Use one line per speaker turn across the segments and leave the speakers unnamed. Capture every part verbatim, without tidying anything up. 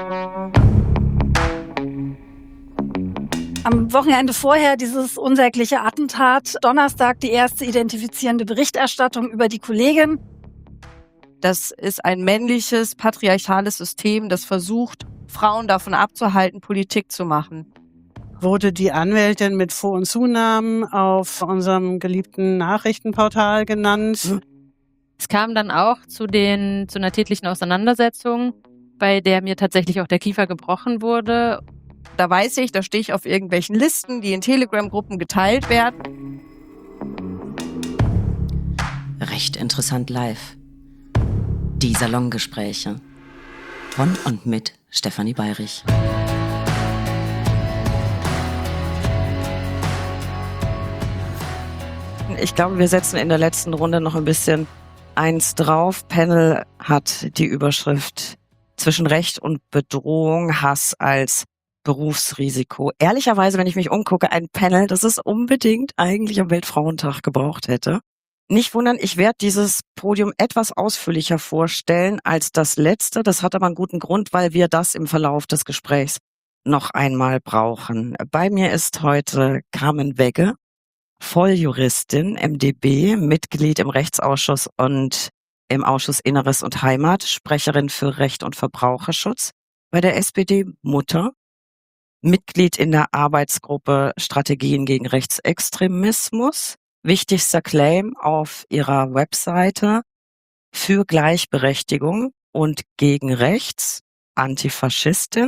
Am Wochenende vorher dieses unsägliche Attentat, Donnerstag die erste identifizierende Berichterstattung über die Kollegin.
Das ist ein männliches, patriarchales System, das versucht, Frauen davon abzuhalten, Politik zu machen.
Wurde die Anwältin mit Vor- und Zunamen auf unserem geliebten Nachrichtenportal genannt.
Es kam dann auch zu, den, zu einer tätlichen Auseinandersetzung, bei der mir tatsächlich auch der Kiefer gebrochen wurde.
Da weiß ich, da stehe ich auf irgendwelchen Listen, die in Telegram-Gruppen geteilt werden.
Recht interessant live. Die Salongespräche. Von und mit Stefanie Bayrich.
Ich glaube, wir setzen in der letzten Runde noch ein bisschen eins drauf. Panel hat die Überschrift zwischen Recht und Bedrohung, Hass als Berufsrisiko. Ehrlicherweise, wenn ich mich umgucke, ein Panel, das es unbedingt eigentlich am Weltfrauentag gebraucht hätte. Nicht wundern, ich werde dieses Podium etwas ausführlicher vorstellen als das letzte. Das hat aber einen guten Grund, weil wir das im Verlauf des Gesprächs noch einmal brauchen. Bei mir ist heute Carmen Wegge, Volljuristin, M d B, Mitglied im Rechtsausschuss und im Ausschuss Inneres und Heimat, Sprecherin für Recht und Verbraucherschutz bei der S P D, Mutter, Mitglied in der Arbeitsgruppe Strategien gegen Rechtsextremismus, wichtigster Claim auf ihrer Webseite für Gleichberechtigung und gegen Rechts, Antifaschistin.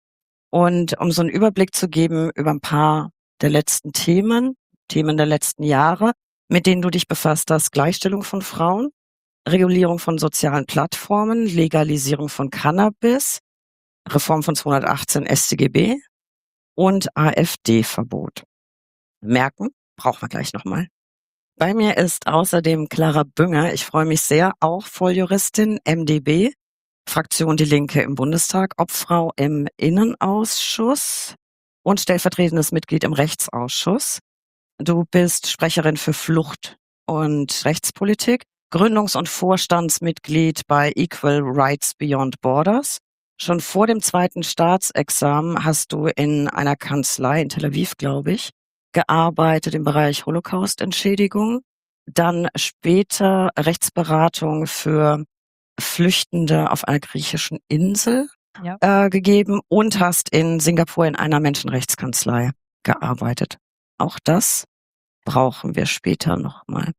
Und um so einen Überblick zu geben über ein paar der letzten Themen, Themen der letzten Jahre, mit denen du dich befasst hast: Gleichstellung von Frauen, Regulierung von sozialen Plattformen, Legalisierung von Cannabis, Reform von zweihundertachtzehn S t G B und AfD-Verbot. Merken, brauchen wir gleich nochmal. Bei mir ist außerdem Clara Bünger, ich freue mich sehr, auch Volljuristin, M d B, Fraktion Die Linke im Bundestag, Obfrau im Innenausschuss und stellvertretendes Mitglied im Rechtsausschuss. Du bist Sprecherin für Flucht und Rechtspolitik, Gründungs- und Vorstandsmitglied bei Equal Rights Beyond Borders. Schon vor dem zweiten Staatsexamen hast du in einer Kanzlei in Tel Aviv, glaube ich, gearbeitet im Bereich Holocaust-Entschädigung, dann später Rechtsberatung für Flüchtende auf einer griechischen Insel ja. äh, gegeben und hast in Singapur in einer Menschenrechtskanzlei gearbeitet. Auch das brauchen wir später nochmal.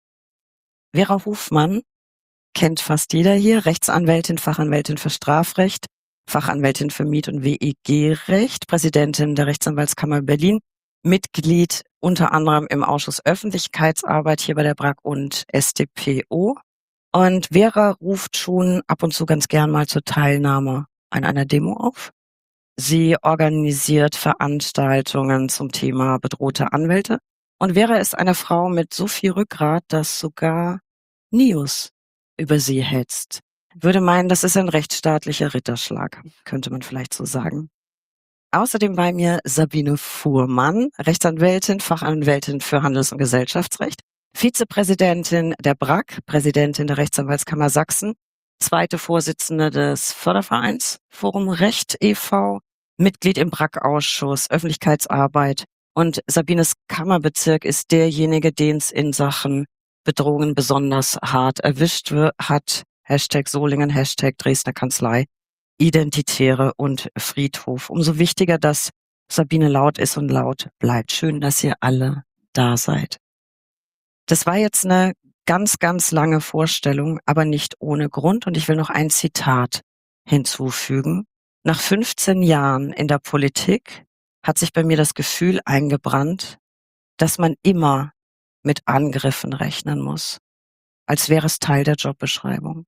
Vera Hofmann kennt fast jeder hier, Rechtsanwältin, Fachanwältin für Strafrecht, Fachanwältin für Miet- und W E G-Recht, Präsidentin der Rechtsanwaltskammer Berlin, Mitglied unter anderem im Ausschuss Öffentlichkeitsarbeit hier bei der B R A G und S t P O. Und Vera ruft schon ab und zu ganz gern mal zur Teilnahme an einer Demo auf. Sie organisiert Veranstaltungen zum Thema bedrohte Anwälte. Und Vera ist eine Frau mit so viel Rückgrat, dass sogar News über sie hetzt. Würde meinen, das ist ein rechtsstaatlicher Ritterschlag, könnte man vielleicht so sagen. Außerdem bei mir Sabine Fuhrmann, Rechtsanwältin, Fachanwältin für Handels- und Gesellschaftsrecht, Vizepräsidentin der B R A G, Präsidentin der Rechtsanwaltskammer Sachsen, zweite Vorsitzende des Fördervereins Forum Recht e V, Mitglied im B R A G-Ausschuss Öffentlichkeitsarbeit, und Sabines Kammerbezirk ist derjenige, den es in Sachen Bedrohungen besonders hart erwischt hat. Hashtag Solingen, Hashtag Dresdner Kanzlei, Identitäre und Friedhof. Umso wichtiger, dass Sabine laut ist und laut bleibt. Schön, dass ihr alle da seid. Das war jetzt eine ganz, ganz lange Vorstellung, aber nicht ohne Grund. Und ich will noch ein Zitat hinzufügen. Nach fünfzehn Jahren in der Politik hat sich bei mir das Gefühl eingebrannt, dass man immer mit Angriffen rechnen muss, als wäre es Teil der Jobbeschreibung.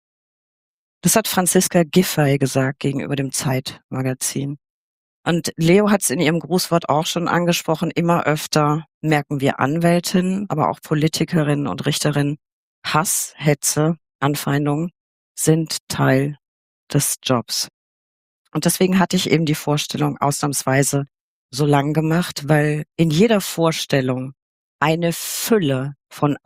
Das hat Franziska Giffey gesagt gegenüber dem Zeitmagazin. Und Leo hat es in ihrem Grußwort auch schon angesprochen, immer öfter merken wir Anwältinnen, aber auch Politikerinnen und Richterinnen, Hass, Hetze, Anfeindungen sind Teil des Jobs. Und deswegen hatte ich eben die Vorstellung ausnahmsweise so lang gemacht, weil in jeder Vorstellung eine Fülle von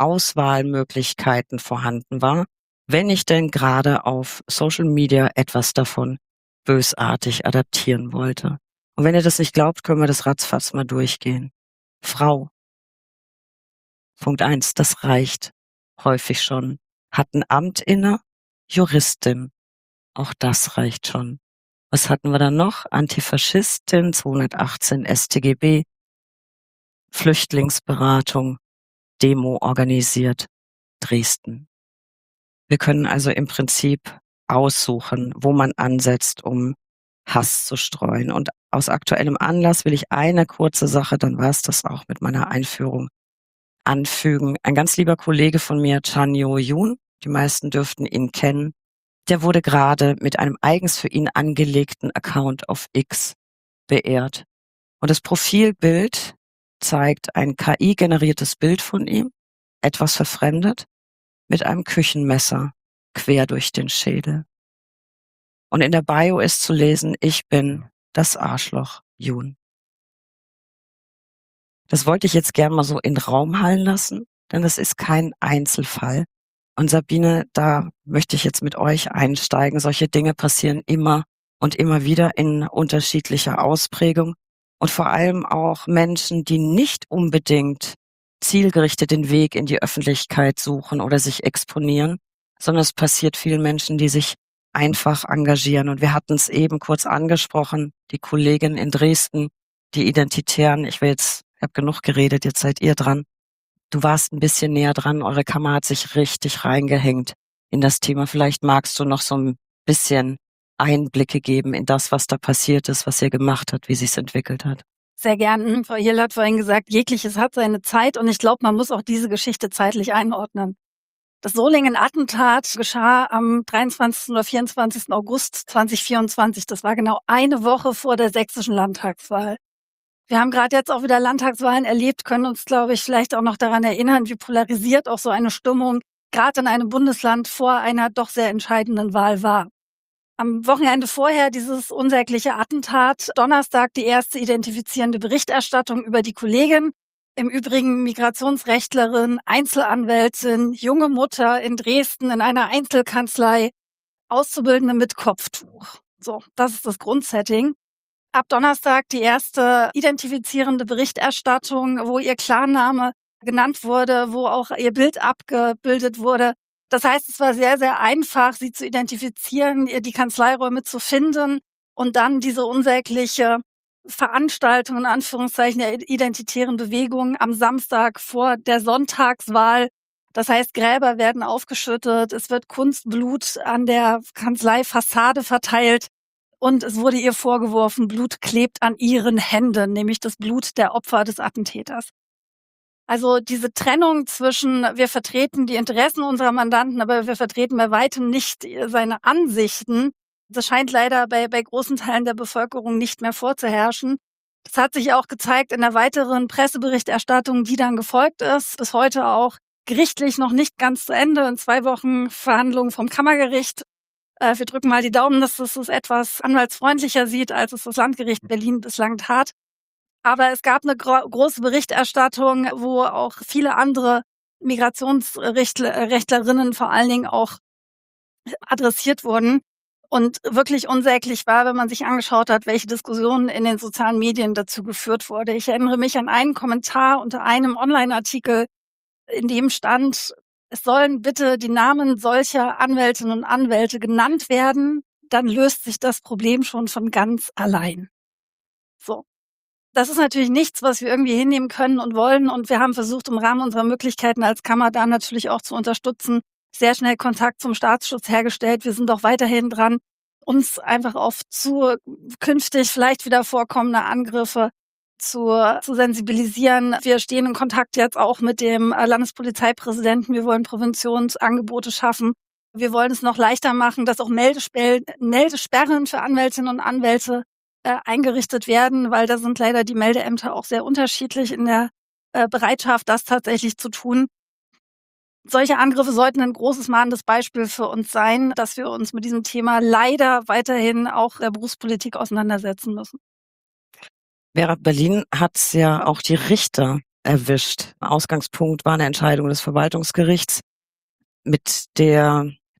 Auswahlmöglichkeiten vorhanden war, wenn ich denn gerade auf Social Media etwas davon bösartig adaptieren wollte. Und wenn ihr das nicht glaubt, können wir das ratzfatz mal durchgehen. Frau. Punkt eins, das reicht häufig schon. Hat ein Amt inne, Juristin. Auch das reicht schon. Was hatten wir dann noch? Antifaschistin, zweihundertachtzehn S t G B, Flüchtlingsberatung, Demo organisiert, Dresden. Wir können also im Prinzip aussuchen, wo man ansetzt, um Hass zu streuen. Und aus aktuellem Anlass will ich eine kurze Sache, dann war es das auch mit meiner Einführung, anfügen. Ein ganz lieber Kollege von mir, Chan Yo-Yoon, die meisten dürften ihn kennen, der wurde gerade mit einem eigens für ihn angelegten Account auf X beehrt. Und das Profilbild zeigt ein K I-generiertes Bild von ihm, etwas verfremdet, mit einem Küchenmesser quer durch den Schädel. Und in der Bio ist zu lesen, ich bin das Arschloch Yoon. Das wollte ich jetzt gern mal so in den Raum hallen lassen, denn es ist kein Einzelfall. Und Sabine, da möchte ich jetzt mit euch einsteigen. Solche Dinge passieren immer und immer wieder in unterschiedlicher Ausprägung. Und vor allem auch Menschen, die nicht unbedingt zielgerichtet den Weg in die Öffentlichkeit suchen oder sich exponieren, sondern es passiert vielen Menschen, die sich einfach engagieren. Und wir hatten es eben kurz angesprochen, die Kollegin in Dresden, die Identitären. Ich will jetzt, ich habe genug geredet, jetzt seid ihr dran. Du warst ein bisschen näher dran, eure Kamera hat sich richtig reingehängt in das Thema. Vielleicht magst du noch so ein bisschen Einblicke geben in das, was da passiert ist, was ihr gemacht habt, wie sich's entwickelt hat.
Sehr gern. Frau Hill hat vorhin gesagt, jegliches hat seine Zeit und ich glaube, man muss auch diese Geschichte zeitlich einordnen. Das Solingen-Attentat geschah am dreiundzwanzigsten oder vierundzwanzigsten August zweitausendvierundzwanzig. Das war genau eine Woche vor der sächsischen Landtagswahl. Wir haben gerade jetzt auch wieder Landtagswahlen erlebt, können uns, glaube ich, vielleicht auch noch daran erinnern, wie polarisiert auch so eine Stimmung gerade in einem Bundesland vor einer doch sehr entscheidenden Wahl war. Am Wochenende vorher dieses unsägliche Attentat, Donnerstag die erste identifizierende Berichterstattung über die Kollegin. Im Übrigen Migrationsrechtlerin, Einzelanwältin, junge Mutter in Dresden in einer Einzelkanzlei, Auszubildende mit Kopftuch. So, das ist das Grundsetting. Ab Donnerstag die erste identifizierende Berichterstattung, wo ihr Klarname genannt wurde, wo auch ihr Bild abgebildet wurde. Das heißt, es war sehr, sehr einfach, sie zu identifizieren, ihr die Kanzleiräume zu finden und dann diese unsägliche Veranstaltung, in Anführungszeichen, der identitären Bewegung am Samstag vor der Sonntagswahl. Das heißt, Gräber werden aufgeschüttet, es wird Kunstblut an der Kanzleifassade verteilt und es wurde ihr vorgeworfen, Blut klebt an ihren Händen, nämlich das Blut der Opfer des Attentäters. Also diese Trennung zwischen, wir vertreten die Interessen unserer Mandanten, aber wir vertreten bei weitem nicht seine Ansichten, das scheint leider bei, bei großen Teilen der Bevölkerung nicht mehr vorzuherrschen. Das hat sich auch gezeigt in der weiteren Presseberichterstattung, die dann gefolgt ist, bis heute auch gerichtlich noch nicht ganz zu Ende, in zwei Wochen Verhandlungen vom Kammergericht. Äh, wir drücken mal die Daumen, dass es es etwas anwaltsfreundlicher sieht, als es das Landgericht Berlin bislang tat. Aber es gab eine gro- große Berichterstattung, wo auch viele andere Migrationsrechtlerinnen vor allen Dingen auch adressiert wurden. Und wirklich unsäglich war, wenn man sich angeschaut hat, welche Diskussionen in den sozialen Medien dazu geführt wurde. Ich erinnere mich an einen Kommentar unter einem Online-Artikel, in dem stand, es sollen bitte die Namen solcher Anwältinnen und Anwälte genannt werden, dann löst sich das Problem schon von ganz allein. So. Das ist natürlich nichts, was wir irgendwie hinnehmen können und wollen. Und wir haben versucht, im Rahmen unserer Möglichkeiten als Kammer da natürlich auch zu unterstützen, sehr schnell Kontakt zum Staatsschutz hergestellt. Wir sind auch weiterhin dran, uns einfach auf zukünftig vielleicht wieder vorkommende Angriffe zu, zu sensibilisieren. Wir stehen in Kontakt jetzt auch mit dem Landespolizeipräsidenten. Wir wollen Präventionsangebote schaffen. Wir wollen es noch leichter machen, dass auch Meldesperren, Meldesperren für Anwältinnen und Anwälte äh, eingerichtet werden, weil da sind leider die Meldeämter auch sehr unterschiedlich in der äh, Bereitschaft, das tatsächlich zu tun. Solche Angriffe sollten ein großes mahnendes Beispiel für uns sein, dass wir uns mit diesem Thema leider weiterhin auch der Berufspolitik auseinandersetzen müssen.
Vera, Berlin hat's ja auch die Richter erwischt. Ausgangspunkt war eine Entscheidung des Verwaltungsgerichts, mit der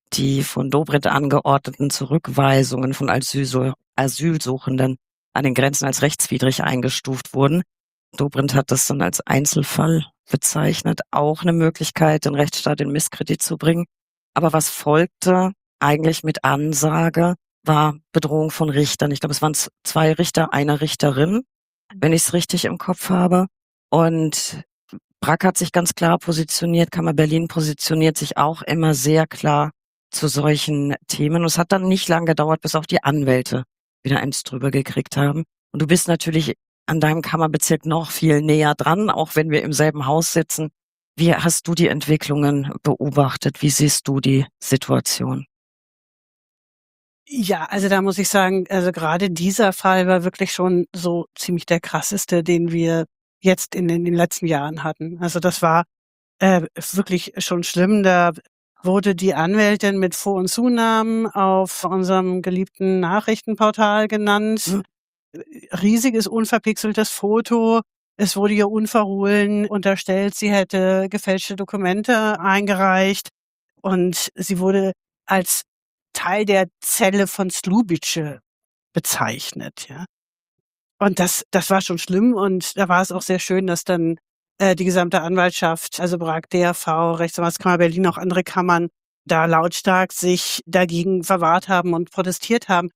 die von Dobrindt angeordneten Zurückweisungen von Asylso- Asylsuchenden an den Grenzen als rechtswidrig eingestuft wurden. Dobrindt hat das dann als Einzelfall bezeichnet, auch eine Möglichkeit, den Rechtsstaat in Misskredit zu bringen. Aber was folgte eigentlich mit Ansage, war Bedrohung von Richtern. Ich glaube, es waren z- zwei Richter, eine Richterin, wenn ich es richtig im Kopf habe. Und Brack hat sich ganz klar positioniert, Kammer Berlin positioniert sich auch immer sehr klar zu solchen Themen. Und es hat dann nicht lange gedauert, bis auch die Anwälte wieder eins drüber gekriegt haben. Und du bist natürlich an deinem Kammerbezirk noch viel näher dran, auch wenn wir im selben Haus sitzen. Wie hast du die Entwicklungen beobachtet? Wie siehst du die Situation?
Ja, also da muss ich sagen, also gerade dieser Fall war wirklich schon so ziemlich der krasseste, den wir jetzt in, den- in den letzten Jahren hatten. Also das war äh, wirklich schon schlimm. Da wurde die Anwältin mit Vor- und Zunamen auf unserem geliebten Nachrichtenportal genannt.
Hm.
Riesiges, unverpixeltes Foto. Es wurde ihr unverhohlen unterstellt, sie hätte gefälschte Dokumente eingereicht. Und sie wurde als Teil der Zelle von Slubice bezeichnet, ja. Und das, das war schon schlimm und da war es auch sehr schön, dass dann äh, die gesamte Anwaltschaft, also Brag, D R V, Rechtsanwaltskammer Berlin, auch andere Kammern, da lautstark sich dagegen verwahrt haben und protestiert haben.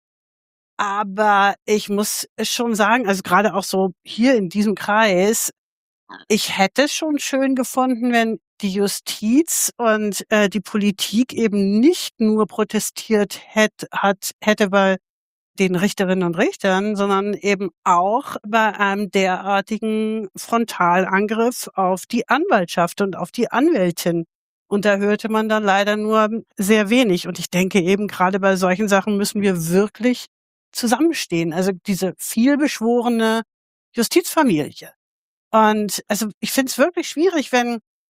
Aber ich muss schon sagen, also gerade auch so hier in diesem Kreis, ich hätte es schon schön gefunden, wenn die Justiz und äh, die Politik eben nicht nur protestiert hätt, hat, hätte bei den Richterinnen und Richtern, sondern eben auch bei einem derartigen Frontalangriff auf die Anwaltschaft und auf die Anwältin. Und da hörte man dann leider nur sehr wenig. Und ich denke eben, gerade bei solchen Sachen müssen wir wirklich zusammenstehen. Also diese vielbeschworene Justizfamilie. Und also ich finde es wirklich schwierig, wenn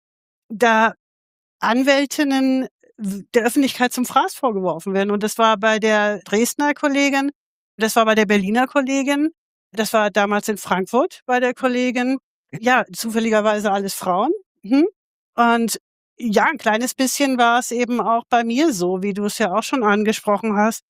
da Anwältinnen w- der Öffentlichkeit zum Fraß vorgeworfen werden. Und das war bei der Dresdner Kollegin, das war bei der Berliner Kollegin, das war damals in Frankfurt bei der Kollegin. Ja, zufälligerweise alles Frauen. Mhm. Und ja, ein kleines bisschen war es eben auch bei mir so, wie du es ja auch schon angesprochen hast.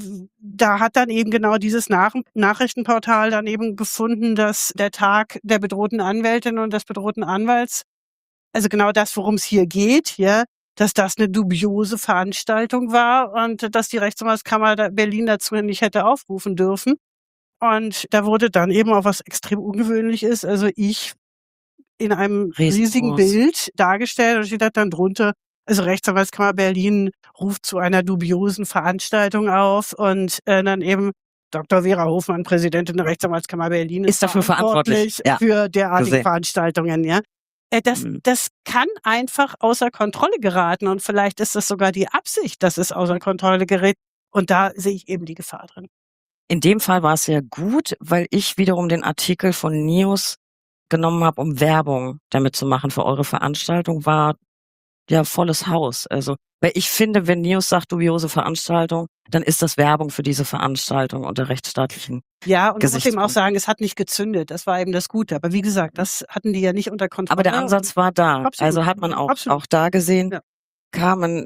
Da hat dann eben genau dieses Nach Nachrichtenportal dann eben gefunden, dass der Tag der bedrohten Anwältin und des bedrohten Anwalts, also genau das, worum es hier geht, ja, dass das eine dubiose Veranstaltung war und dass die Rechtsanwaltskammer da- Berlin dazu nicht hätte aufrufen dürfen. Und da wurde dann eben auch was extrem ungewöhnlich ist. Also ich in einem riesigen
Riesengroß.
Bild dargestellt und steht da dann drunter, also Rechtsanwaltskammer Berlin ruft zu einer dubiosen Veranstaltung auf und äh, dann eben Doktor Vera Hofmann, Präsidentin der Rechtsanwaltskammer Berlin,
Ist dafür verantwortlich, ja.
für derartige
Gesehen.
Veranstaltungen, ja. Äh, Das,
Mhm.
das kann einfach außer Kontrolle geraten und vielleicht ist das sogar die Absicht, dass es außer Kontrolle gerät. Und da sehe ich eben die Gefahr drin.
In dem Fall war es sehr gut, weil ich wiederum den Artikel von News genommen habe, um Werbung damit zu machen für eure Veranstaltung, war ja volles Haus. Also, weil ich finde, wenn News sagt dubiose Veranstaltung, dann ist das Werbung für diese Veranstaltung unter rechtsstaatlichen.
Ja, und man muss eben auch
Gesichtspunkt.
sagen, es hat nicht gezündet. Das war eben das Gute. Aber wie gesagt, das hatten die ja nicht unter Kontrolle.
Aber der Ansatz war da.
Absolut.
Also hat man auch,
Absolut.
auch da gesehen.
Ja.
Carmen,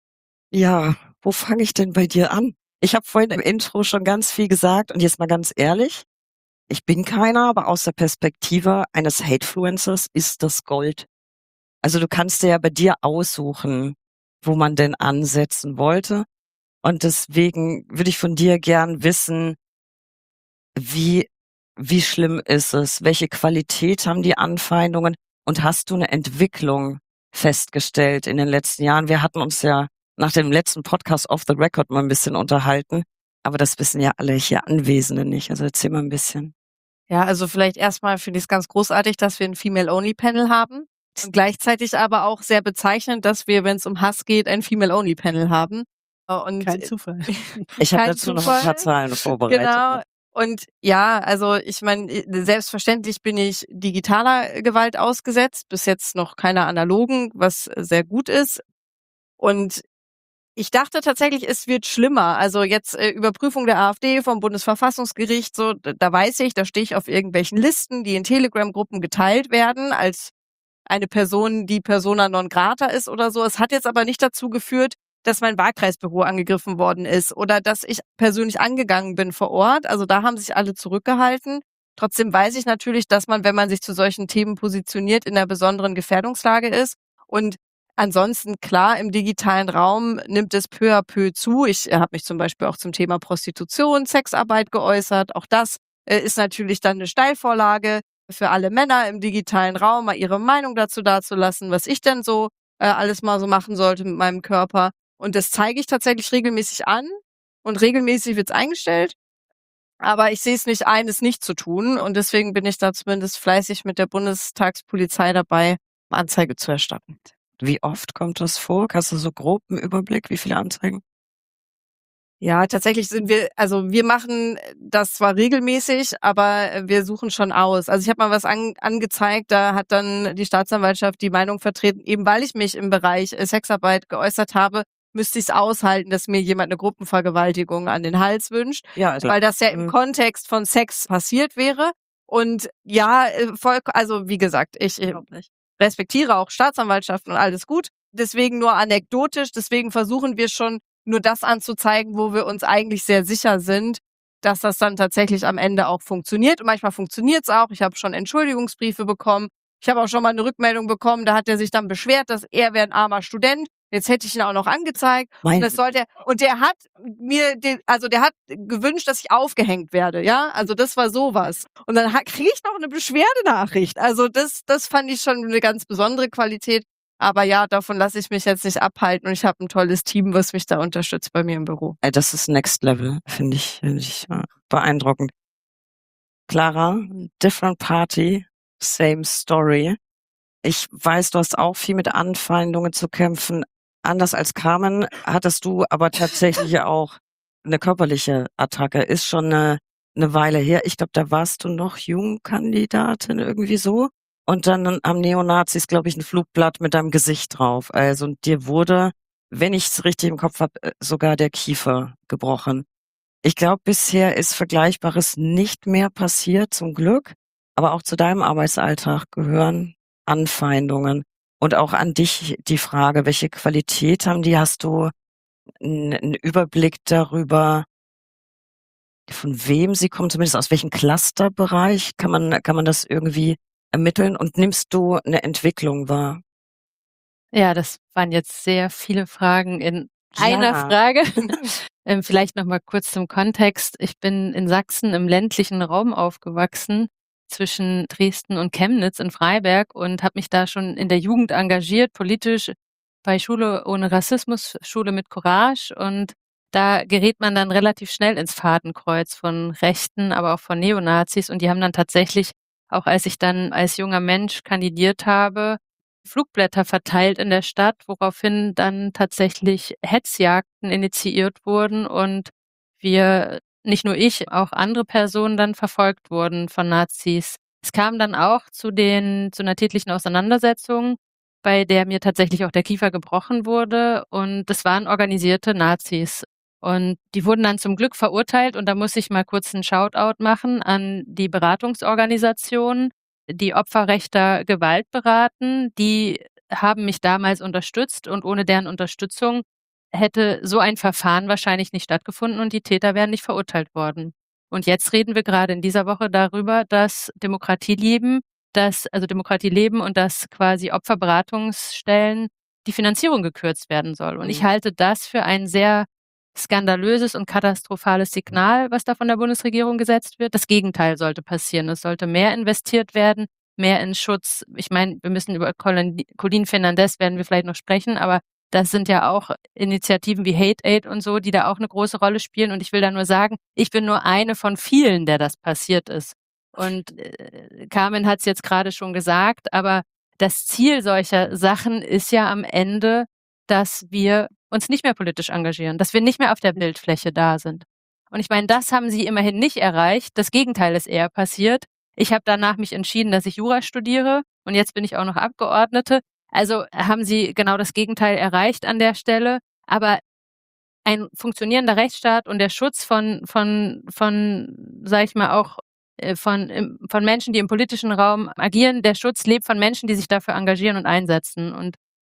ja, wo fange ich denn bei dir an? Ich habe vorhin im Intro schon ganz viel gesagt und jetzt mal ganz ehrlich, ich bin keiner, aber aus der Perspektive eines Hatefluencers ist das Gold. Also du kannst dir ja bei dir aussuchen, wo man denn ansetzen wollte. Und deswegen würde ich von dir gern wissen, wie, wie schlimm ist es? Welche Qualität haben die Anfeindungen? Und hast du eine Entwicklung festgestellt in den letzten Jahren? Wir hatten uns ja nach dem letzten Podcast Off the Record mal ein bisschen unterhalten. Aber das wissen ja alle hier Anwesenden nicht. Also erzähl mal ein bisschen.
Ja, also vielleicht erstmal finde ich es ganz großartig, dass wir ein Female-Only-Panel haben. Und gleichzeitig aber auch sehr bezeichnend, dass wir, wenn es um Hass geht, ein Female-Only-Panel haben. Und
Kein Zufall.
Ich habe
Kein
dazu noch
Zufall.
ein paar Zahlen vorbereitet.
Genau. Und ja, also ich meine, selbstverständlich bin ich digitaler Gewalt ausgesetzt, bis jetzt noch keiner analogen, was sehr gut ist. Und ich dachte tatsächlich, es wird schlimmer. Also jetzt äh, Überprüfung der AfD vom Bundesverfassungsgericht, so da, da weiß ich, da stehe ich auf irgendwelchen Listen, die in Telegram-Gruppen geteilt werden, als eine Person, die persona non grata ist oder so. Es hat jetzt aber nicht dazu geführt, dass mein Wahlkreisbüro angegriffen worden ist oder dass ich persönlich angegangen bin vor Ort. Also da haben sich alle zurückgehalten. Trotzdem weiß ich natürlich, dass man, wenn man sich zu solchen Themen positioniert, in einer besonderen Gefährdungslage ist. Und ansonsten, klar, im digitalen Raum nimmt es peu à peu zu. Ich habe mich zum Beispiel auch zum Thema Prostitution, Sexarbeit geäußert. Auch das äh, ist natürlich dann eine Steilvorlage für alle Männer im digitalen Raum, mal ihre Meinung dazu dazulassen, was ich denn so äh, alles mal so machen sollte mit meinem Körper. Und das zeige ich tatsächlich regelmäßig an und regelmäßig wird's eingestellt. Aber ich sehe es nicht ein, es nicht zu tun. Und deswegen bin ich da zumindest fleißig mit der Bundestagspolizei dabei, Anzeige zu erstatten.
Wie oft kommt das vor? Hast du so grob einen Überblick, wie viele Anzeigen?
Ja, tatsächlich sind wir, also wir machen das zwar regelmäßig, aber wir suchen schon aus. Also ich habe mal was an, angezeigt, da hat dann die Staatsanwaltschaft die Meinung vertreten, eben weil ich mich im Bereich äh, Sexarbeit geäußert habe, müsste ich es aushalten, dass mir jemand eine Gruppenvergewaltigung an den Hals wünscht,
Ja, also,
weil das ja im
mhm.
Kontext von Sex passiert wäre. Und ja, äh, voll, also wie gesagt, ich äh, respektiere auch Staatsanwaltschaften und alles gut. Deswegen nur anekdotisch, deswegen versuchen wir schon nur das anzuzeigen, wo wir uns eigentlich sehr sicher sind, dass das dann tatsächlich am Ende auch funktioniert. Und manchmal funktioniert es auch. Ich habe schon Entschuldigungsbriefe bekommen. Ich habe auch schon mal eine Rückmeldung bekommen, da hat er sich dann beschwert, dass er wäre ein armer Student. Jetzt hätte ich ihn auch noch angezeigt.
Mein
Und das sollte er, und der hat mir, den, also der hat gewünscht, dass ich aufgehängt werde, ja. Also das war sowas. Und dann kriege ich noch eine Beschwerdenachricht. Also das, das fand ich schon eine ganz besondere Qualität. Aber ja, davon lasse ich mich jetzt nicht abhalten und ich habe ein tolles Team, was mich da unterstützt bei mir im Büro.
Ey, das ist Next Level, finde ich, finde ich äh, beeindruckend. Clara, different party, same story. Ich weiß, du hast auch viel mit Anfeindungen zu kämpfen. Anders als Carmen hattest du aber tatsächlich auch eine körperliche Attacke. Ist schon eine, eine Weile her. Ich glaube, da warst du noch Jungkandidatin irgendwie so. Und dann haben Neonazis, glaube ich, ein Flugblatt mit deinem Gesicht drauf. Also und dir wurde, wenn ich es richtig im Kopf habe, sogar der Kiefer gebrochen. Ich glaube, bisher ist Vergleichbares nicht mehr passiert, zum Glück. Aber auch zu deinem Arbeitsalltag gehören Anfeindungen. Und auch an dich die Frage, welche Qualität haben die? Hast du einen Überblick darüber, von wem sie kommen, zumindest aus welchem Clusterbereich? Kann man, kann man das irgendwie ermitteln? Und nimmst du eine Entwicklung wahr?
Ja, das waren jetzt sehr viele Fragen in einer
Ja.
Frage. ähm, vielleicht noch mal kurz zum Kontext. Ich bin in Sachsen im ländlichen Raum aufgewachsen, zwischen Dresden und Chemnitz in Freiberg und habe mich da schon in der Jugend engagiert, politisch bei Schule ohne Rassismus, Schule mit Courage. Und da gerät man dann relativ schnell ins Fadenkreuz von Rechten, aber auch von Neonazis. Und die haben dann tatsächlich, auch als ich dann als junger Mensch kandidiert habe, Flugblätter verteilt in der Stadt, woraufhin dann tatsächlich Hetzjagden initiiert wurden und wir, nicht nur ich, auch andere Personen dann verfolgt wurden von Nazis. Es kam dann auch zu den, zu einer tätlichen Auseinandersetzung, bei der mir tatsächlich auch der Kiefer gebrochen wurde und das waren organisierte Nazis. Und die wurden dann zum Glück verurteilt und da muss ich mal kurz einen Shoutout machen an die Beratungsorganisation, die Opfer rechter Gewalt beraten. Die haben mich damals unterstützt und ohne deren Unterstützung hätte so ein Verfahren wahrscheinlich nicht stattgefunden und die Täter wären nicht verurteilt worden. Und jetzt reden wir gerade in dieser Woche darüber, dass Demokratie leben, dass, also Demokratie leben und dass quasi Opferberatungsstellen die Finanzierung gekürzt werden soll. Und ich halte das für ein sehr skandalöses und katastrophales Signal, was da von der Bundesregierung gesetzt wird. Das Gegenteil sollte passieren. Es sollte mehr investiert werden, mehr in Schutz. Ich meine, wir müssen über Colin, Colin Fernandez werden wir vielleicht noch sprechen, aber das sind ja auch Initiativen wie Hate Aid und so, die da auch eine große Rolle spielen. Und ich will da nur sagen, ich bin nur eine von vielen, der das passiert ist. Und äh, Carmen hat es jetzt gerade schon gesagt, aber das Ziel solcher Sachen ist ja am Ende, dass wir uns nicht mehr politisch engagieren, dass wir nicht mehr auf der Bildfläche da sind. Und ich meine, das haben sie immerhin nicht erreicht. Das Gegenteil ist eher passiert. Ich habe danach mich entschieden, dass ich Jura studiere und jetzt bin ich auch noch Abgeordnete. Also haben sie genau das Gegenteil erreicht an der Stelle. Aber ein funktionierender Rechtsstaat und der Schutz von, von, von, sag ich mal, auch von, von Menschen, die im politischen Raum agieren, der Schutz lebt von Menschen, die sich dafür engagieren und einsetzen. Und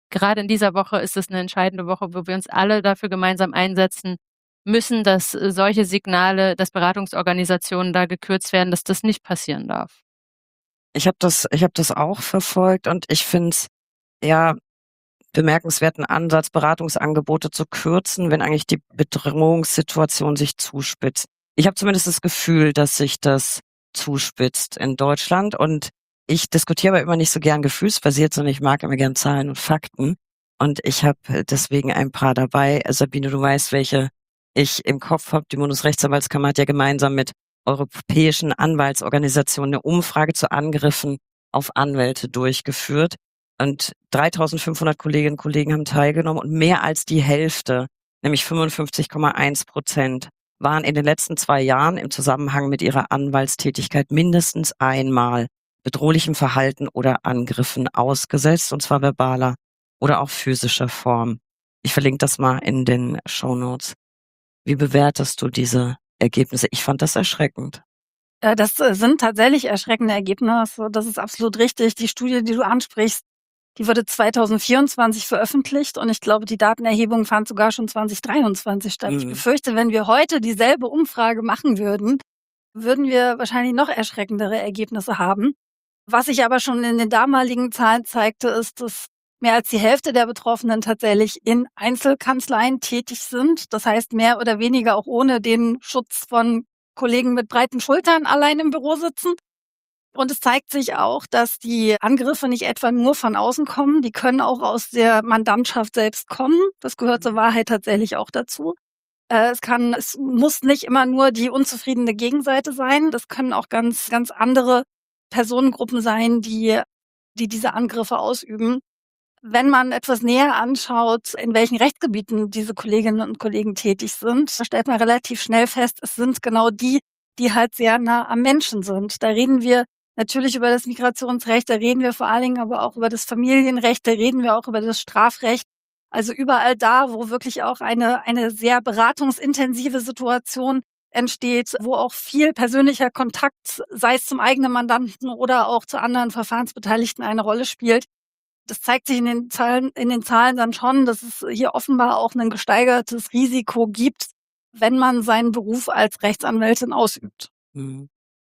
gerade in dieser Woche ist es eine entscheidende Woche, wo wir uns alle dafür gemeinsam einsetzen müssen, dass äh, solche Signale, dass Beratungsorganisationen da gekürzt werden, dass das nicht passieren darf.
Ich habe das, ich habe das auch verfolgt und ich finde es ja bemerkenswerten Ansatz, Beratungsangebote zu kürzen, wenn eigentlich die Bedrohungssituation sich zuspitzt. Ich habe zumindest das Gefühl, dass sich das zuspitzt in Deutschland und ich diskutiere aber immer nicht so gern gefühlsbasiert, sondern ich mag immer gern Zahlen und Fakten und ich habe deswegen ein paar dabei. Sabine, du weißt, welche ich im Kopf habe. Die Bundesrechtsanwaltskammer hat ja gemeinsam mit europäischen Anwaltsorganisationen eine Umfrage zu Angriffen auf Anwälte durchgeführt. Und dreitausendfünfhundert Kolleginnen und Kollegen haben teilgenommen und mehr als die Hälfte, nämlich fünfundfünfzig Komma eins Prozent, waren in den letzten zwei Jahren im Zusammenhang mit ihrer Anwaltstätigkeit mindestens einmal bedrohlichem Verhalten oder Angriffen ausgesetzt, und zwar verbaler oder auch physischer Form. Ich verlinke das mal in den Shownotes. Wie bewertest du diese Ergebnisse? Ich fand das erschreckend.
Äh, Das äh, sind tatsächlich erschreckende Ergebnisse. Das ist absolut richtig. Die Studie, die du ansprichst, die wurde zweitausendvierundzwanzig veröffentlicht und ich glaube, die Datenerhebung fand sogar schon zweitausenddreiundzwanzig statt. Ich
Mhm.
befürchte, wenn wir heute dieselbe Umfrage machen würden, würden wir wahrscheinlich noch erschreckendere Ergebnisse haben. Was sich aber schon in den damaligen Zahlen zeigte, ist, dass mehr als die Hälfte der Betroffenen tatsächlich in Einzelkanzleien tätig sind. Das heißt, mehr oder weniger auch ohne den Schutz von Kollegen mit breiten Schultern allein im Büro sitzen. Und es zeigt sich auch, dass die Angriffe nicht etwa nur von außen kommen, die können auch aus der Mandantschaft selbst kommen. Das gehört zur Wahrheit tatsächlich auch dazu. Äh, Es kann, es muss nicht immer nur die unzufriedene Gegenseite sein. Das können auch ganz, ganz andere Personengruppen sein, die, die diese Angriffe ausüben. Wenn man etwas näher anschaut, in welchen Rechtsgebieten diese Kolleginnen und Kollegen tätig sind, stellt man relativ schnell fest, es sind genau die, die halt sehr nah am Menschen sind. Da reden wir natürlich über das Migrationsrecht, da reden wir vor allen Dingen aber auch über das Familienrecht, da reden wir auch über das Strafrecht. Also überall da, wo wirklich auch eine, eine sehr beratungsintensive Situation entsteht, wo auch viel persönlicher Kontakt, sei es zum eigenen Mandanten oder auch zu anderen Verfahrensbeteiligten, eine Rolle spielt. Das zeigt sich in den Zahlen, in den Zahlen dann schon, dass es hier offenbar auch ein gesteigertes Risiko gibt, wenn man seinen Beruf als Rechtsanwältin ausübt.
Mhm.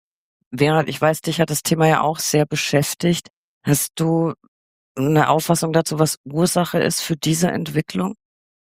Vera, ich weiß, dich hat das Thema ja auch sehr beschäftigt. Hast du eine Auffassung dazu, was Ursache ist für diese Entwicklung?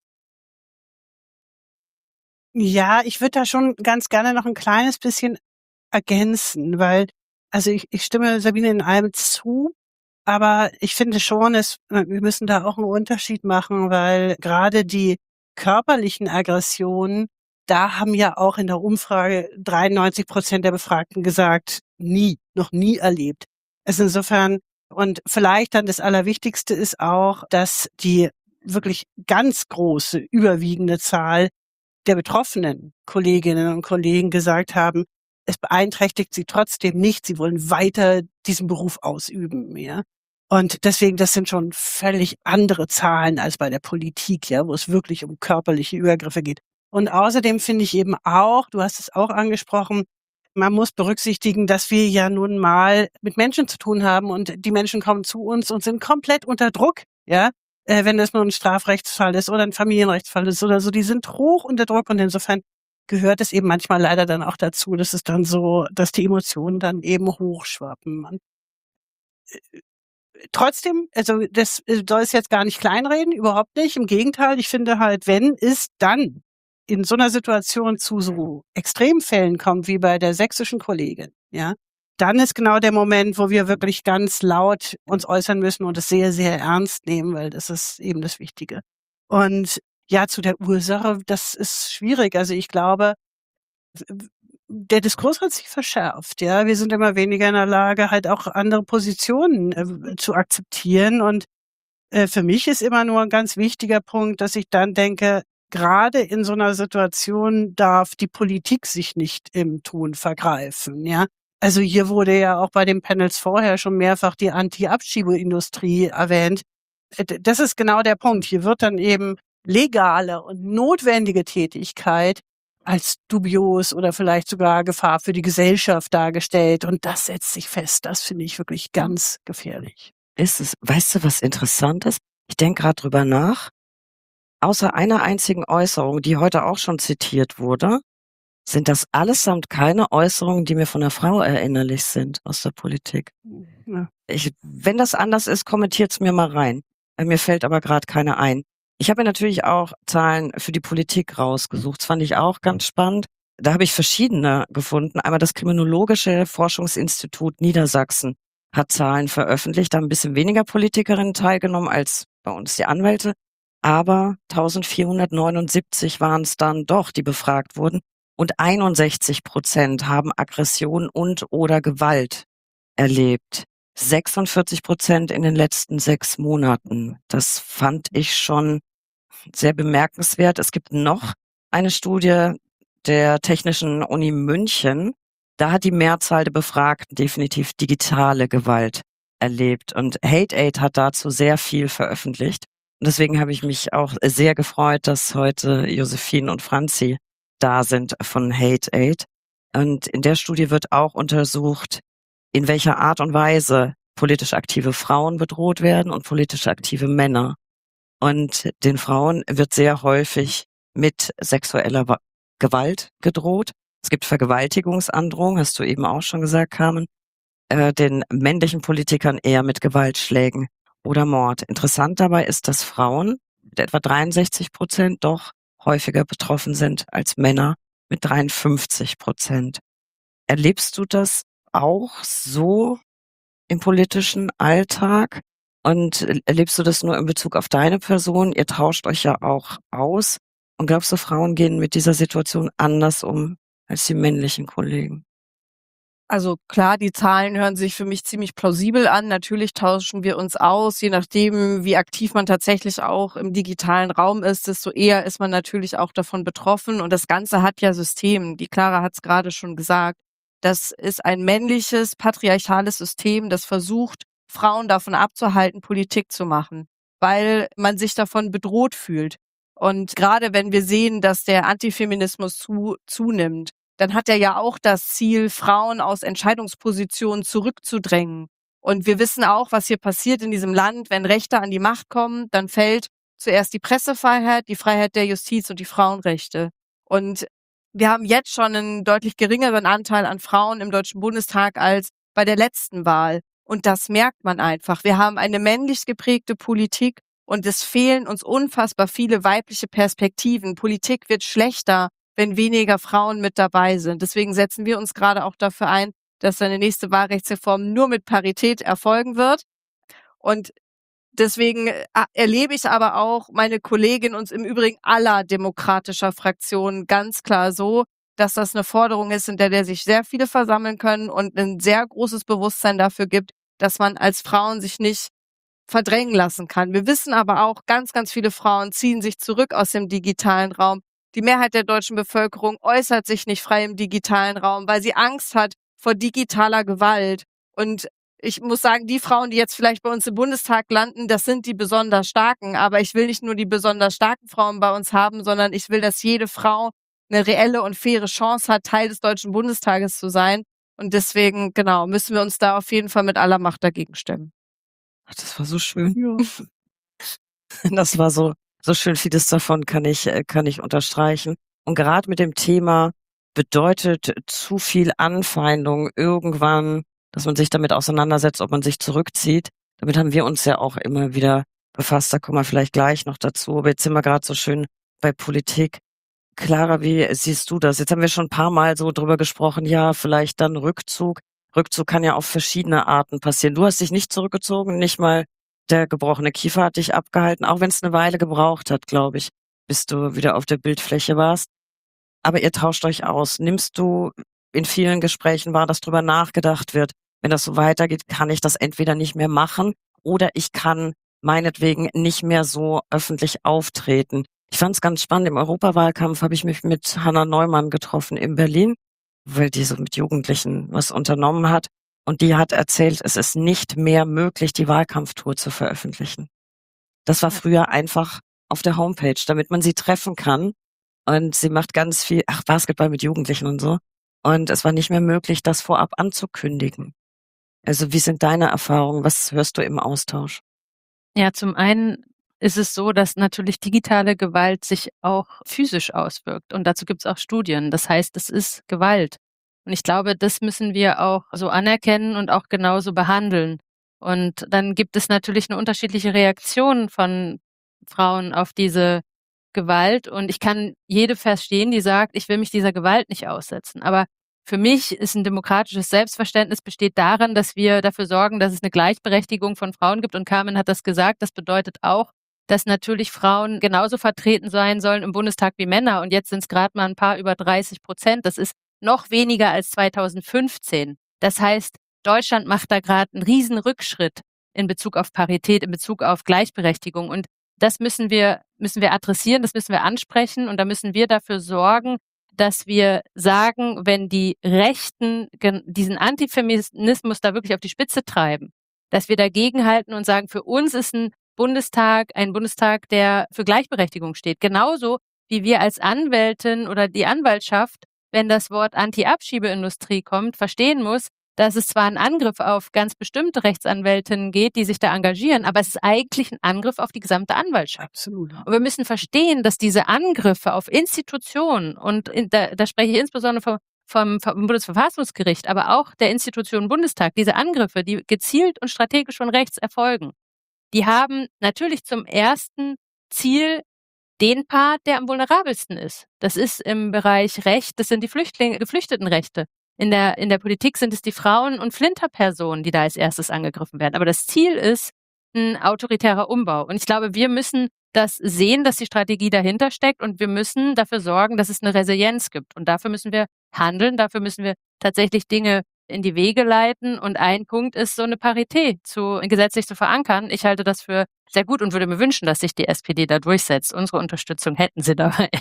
Ja, ich würde da schon ganz gerne noch ein kleines bisschen ergänzen, weil, also ich, ich stimme Sabine in allem zu, aber ich finde schon, es, wir müssen da auch einen Unterschied machen, weil gerade die körperlichen Aggressionen, da haben ja auch in der Umfrage dreiundneunzig Prozent der Befragten gesagt, nie, noch nie erlebt. Also insofern, und vielleicht dann das Allerwichtigste ist auch, dass die wirklich ganz große, überwiegende Zahl der betroffenen Kolleginnen und Kollegen gesagt haben, es beeinträchtigt sie trotzdem nicht, sie wollen weiter diesen Beruf ausüben, ja. Und deswegen, das sind schon völlig andere Zahlen als bei der Politik, ja, wo es wirklich um körperliche Übergriffe geht. Und außerdem finde ich eben auch, du hast es auch angesprochen, man muss berücksichtigen, dass wir ja nun mal mit Menschen zu tun haben und die Menschen kommen zu uns und sind komplett unter Druck, ja. Äh, wenn das nur ein Strafrechtsfall ist oder ein Familienrechtsfall ist oder so, die sind hoch unter Druck und insofern gehört es eben manchmal leider dann auch dazu, dass es dann so, dass die Emotionen dann eben hochschwappen. Und, äh, trotzdem, also das äh, soll es jetzt gar nicht kleinreden, überhaupt nicht. Im Gegenteil, ich finde halt, wenn es dann in so einer Situation zu so Extremfällen kommt, wie bei der sächsischen Kollegin, ja, dann ist genau der Moment, wo wir wirklich ganz laut uns äußern müssen und es sehr, sehr ernst nehmen, weil das ist eben das Wichtige. Und ja, zu der Ursache, das ist schwierig. Also ich glaube, der Diskurs hat sich verschärft, ja. Wir sind immer weniger in der Lage, halt auch andere Positionen äh, zu akzeptieren. Und äh, für mich ist immer nur ein ganz wichtiger Punkt, dass ich dann denke, gerade in so einer Situation darf die Politik sich nicht im Tun vergreifen, ja. Also hier wurde ja auch bei den Panels vorher schon mehrfach die Anti-Abschiebeindustrie erwähnt. Äh, Das ist genau der Punkt. Hier wird dann eben legale und notwendige Tätigkeit als dubios oder vielleicht sogar Gefahr für die Gesellschaft dargestellt. Und das setzt sich fest. Das finde ich wirklich ganz gefährlich.
Ist es, weißt du, was interessant ist? Ich denke gerade drüber nach. Außer einer einzigen Äußerung, die heute auch schon zitiert wurde, sind das allesamt keine Äußerungen, die mir von einer Frau erinnerlich sind aus der Politik.
Ja.
Ich, wenn das anders ist, kommentiert's mir mal rein. Äh, Mir fällt aber gerade keine ein. Ich habe mir natürlich auch Zahlen für die Politik rausgesucht. Das fand ich auch ganz spannend. Da habe ich verschiedene gefunden. Einmal das Kriminologische Forschungsinstitut Niedersachsen hat Zahlen veröffentlicht. Da haben ein bisschen weniger Politikerinnen teilgenommen als bei uns die Anwälte. Aber eintausendvierhundertneunundsiebzig waren es dann doch, die befragt wurden. Und einundsechzig Prozent haben Aggression und oder Gewalt erlebt. sechsundvierzig Prozent in den letzten sechs Monaten. Das fand ich schon sehr bemerkenswert. Es gibt noch eine Studie der Technischen Uni München. Da hat die Mehrzahl der Befragten definitiv digitale Gewalt erlebt. Und Hate Aid hat dazu sehr viel veröffentlicht. Und deswegen habe ich mich auch sehr gefreut, dass heute Josephine und Franzi da sind von Hate Aid. Und in der Studie wird auch untersucht, in welcher Art und Weise politisch aktive Frauen bedroht werden und politisch aktive Männer. Und den Frauen wird sehr häufig mit sexueller Wa- Gewalt gedroht. Es gibt Vergewaltigungsandrohungen, hast du eben auch schon gesagt, Carmen. Äh, den männlichen Politikern eher mit Gewaltschlägen oder Mord. Interessant dabei ist, dass Frauen mit etwa dreiundsechzig Prozent doch häufiger betroffen sind als Männer mit dreiundfünfzig Prozent. Erlebst du das auch so im politischen Alltag? Und erlebst du das nur in Bezug auf deine Person? Ihr tauscht euch ja auch aus. Und glaubst du, Frauen gehen mit dieser Situation anders um als die männlichen Kollegen?
Also klar, die Zahlen hören sich für mich ziemlich plausibel an. Natürlich tauschen wir uns aus, je nachdem, wie aktiv man tatsächlich auch im digitalen Raum ist, desto eher ist man natürlich auch davon betroffen. Und das Ganze hat ja System. Die Clara hat es gerade schon gesagt. Das ist ein männliches, patriarchales System, das versucht, Frauen davon abzuhalten, Politik zu machen, weil man sich davon bedroht fühlt. Und gerade wenn wir sehen, dass der Antifeminismus zu, zunimmt, dann hat er ja auch das Ziel, Frauen aus Entscheidungspositionen zurückzudrängen. Und wir wissen auch, was hier passiert in diesem Land, wenn Rechte an die Macht kommen, dann fällt zuerst die Pressefreiheit, die Freiheit der Justiz und die Frauenrechte. Und wir haben jetzt schon einen deutlich geringeren Anteil an Frauen im Deutschen Bundestag als bei der letzten Wahl. Und das merkt man einfach. Wir haben eine männlich geprägte Politik und es fehlen uns unfassbar viele weibliche Perspektiven. Politik wird schlechter, wenn weniger Frauen mit dabei sind. Deswegen setzen wir uns gerade auch dafür ein, dass eine nächste Wahlrechtsreform nur mit Parität erfolgen wird. Und deswegen äh, erlebe ich aber auch meine Kollegin und im Übrigen aller demokratischer Fraktionen ganz klar so, dass das eine Forderung ist, in der, der sich sehr viele versammeln können und ein sehr großes Bewusstsein dafür gibt, dass man als Frauen sich nicht verdrängen lassen kann. Wir wissen aber auch, ganz, ganz viele Frauen ziehen sich zurück aus dem digitalen Raum. Die Mehrheit der deutschen Bevölkerung äußert sich nicht frei im digitalen Raum, weil sie Angst hat vor digitaler Gewalt. Und ich muss sagen, die Frauen, die jetzt vielleicht bei uns im Bundestag landen, das sind die besonders starken. Aber ich will nicht nur die besonders starken Frauen bei uns haben, sondern ich will, dass jede Frau eine reelle und faire Chance hat, Teil des Deutschen Bundestages zu sein. Und deswegen, genau, müssen wir uns da auf jeden Fall mit aller Macht dagegen stemmen.
Ach, das war so schön.
Ja.
Das war so, so schön. Vieles davon kann ich, äh, kann ich unterstreichen. Und gerade mit dem Thema bedeutet zu viel Anfeindung irgendwann, dass man sich damit auseinandersetzt, ob man sich zurückzieht. Damit haben wir uns ja auch immer wieder befasst. Da kommen wir vielleicht gleich noch dazu. Aber jetzt sind wir gerade so schön bei Politik. Clara, wie siehst du das? Jetzt haben wir schon ein paar Mal so drüber gesprochen, ja, vielleicht dann Rückzug. Rückzug kann ja auf verschiedene Arten passieren. Du hast dich nicht zurückgezogen, nicht mal der gebrochene Kiefer hat dich abgehalten, auch wenn es eine Weile gebraucht hat, glaube ich, bis du wieder auf der Bildfläche warst. Aber ihr tauscht euch aus. Nimmst du in vielen Gesprächen wahr, dass drüber nachgedacht wird, wenn das so weitergeht, kann ich das entweder nicht mehr machen oder ich kann meinetwegen nicht mehr so öffentlich auftreten. Ich fand es ganz spannend. Im Europawahlkampf habe ich mich mit Hanna Neumann getroffen in Berlin, weil die so mit Jugendlichen was unternommen hat. Und die hat erzählt, es ist nicht mehr möglich, die Wahlkampftour zu veröffentlichen. Das war früher einfach auf der Homepage, damit man sie treffen kann. Und sie macht ganz viel, ach, Basketball mit Jugendlichen und so. Und es war nicht mehr möglich, das vorab anzukündigen. Also wie sind deine Erfahrungen? Was hörst du im Austausch?
Ja, zum einen ist es so, dass natürlich digitale Gewalt sich auch physisch auswirkt. Und dazu gibt es auch Studien. Das heißt, es ist Gewalt. Und ich glaube, das müssen wir auch so anerkennen und auch genauso behandeln. Und dann gibt es natürlich eine unterschiedliche Reaktion von Frauen auf diese Gewalt. Und ich kann jede verstehen, die sagt, ich will mich dieser Gewalt nicht aussetzen. Aber für mich ist ein demokratisches Selbstverständnis besteht darin, dass wir dafür sorgen, dass es eine Gleichberechtigung von Frauen gibt. Und Carmen hat das gesagt. Das bedeutet auch, dass natürlich Frauen genauso vertreten sein sollen im Bundestag wie Männer. Und jetzt sind es gerade mal ein paar über dreißig Prozent. Das ist noch weniger als zweitausendfünfzehn. Das heißt, Deutschland macht da gerade einen riesen Rückschritt in Bezug auf Parität, in Bezug auf Gleichberechtigung. Und das müssen wir, müssen wir adressieren, das müssen wir ansprechen. Und da müssen wir dafür sorgen, dass wir sagen, wenn die Rechten diesen Antifeminismus da wirklich auf die Spitze treiben, dass wir dagegenhalten und sagen, für uns ist ein Bundestag ein Bundestag, der für Gleichberechtigung steht. Genauso wie wir als Anwältin oder die Anwaltschaft, wenn das Wort Anti-Abschiebeindustrie kommt, verstehen muss, dass es zwar ein Angriff auf ganz bestimmte Rechtsanwältinnen geht, die sich da engagieren, aber es ist eigentlich ein Angriff auf die gesamte Anwaltschaft.
Absolut.
Und wir müssen verstehen, dass diese Angriffe auf Institutionen, und in, da, da spreche ich insbesondere vom, vom, vom Bundesverfassungsgericht, aber auch der Institution Bundestag, diese Angriffe, die gezielt und strategisch von rechts erfolgen, die haben natürlich zum ersten Ziel den Part, der am vulnerabelsten ist. Das ist im Bereich Recht, das sind die Flüchtlinge, Geflüchtetenrechte. In der, in der Politik sind es die Frauen und Flinterpersonen, die da als erstes angegriffen werden. Aber das Ziel ist ein autoritärer Umbau. Und ich glaube, wir müssen das sehen, dass die Strategie dahinter steckt, und wir müssen dafür sorgen, dass es eine Resilienz gibt. Und dafür müssen wir handeln, dafür müssen wir tatsächlich Dinge in die Wege leiten. Und ein Punkt ist, so eine Parität zu, gesetzlich zu verankern. Ich halte das für sehr gut und würde mir wünschen, dass sich die S P D da durchsetzt. Unsere Unterstützung hätten sie dabei.